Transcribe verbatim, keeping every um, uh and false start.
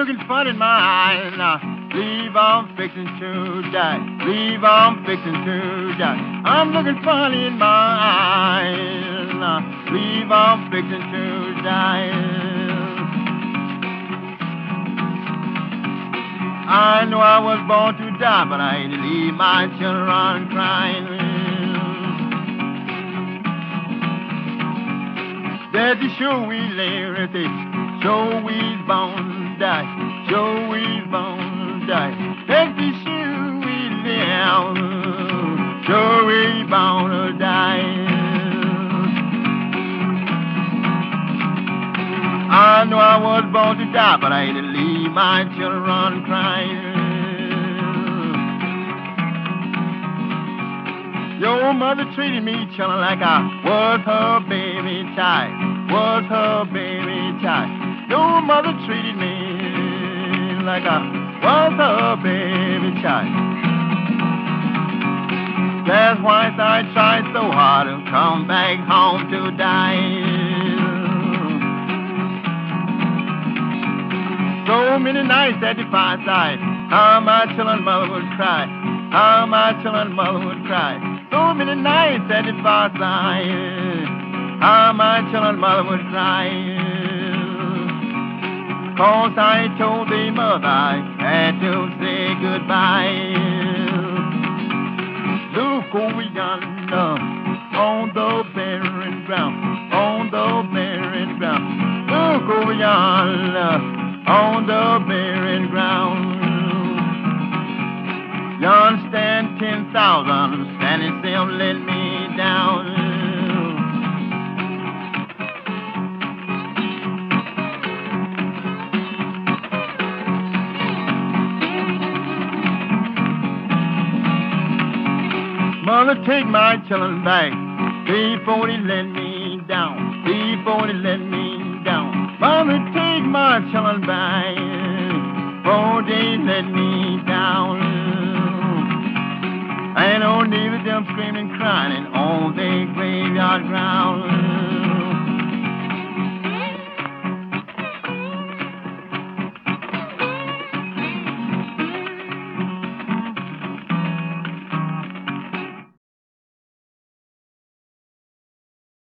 looking fun in my eyes now. Believe I'm fixing to die. Believe I'm fixing to die. I'm looking funny in my eyes now. Believe I'm fixing to die. I know I was born to die, but I ain't to leave my children crying. Daddy, sure we live, sure we born to die, sure we born to die. Daddy, sure we live, sure we born to die. I know I was born to die, but I ain't to leave my children crying. Your mother treated me, children, like I was her baby child, was her baby child. Your mother treated me like I was her baby child. That's why I tried so hard to come back home to die. So many nights at the fireside, how my children's mother would cry, how my children's mother would cry. So many nights at the fireside, how my children's mother would cry. Cause I told the mother I had to say goodbye. Look over yonder, on the barren ground, on the barren ground. Look over yonder, on the barren ground. Yon stand ten thousand, standing still, let me down. Mother, take my children back before they let me down, before they let me down. Mother, take my children back before they let me down. Ain't no need of them screaming and crying on the graveyard ground.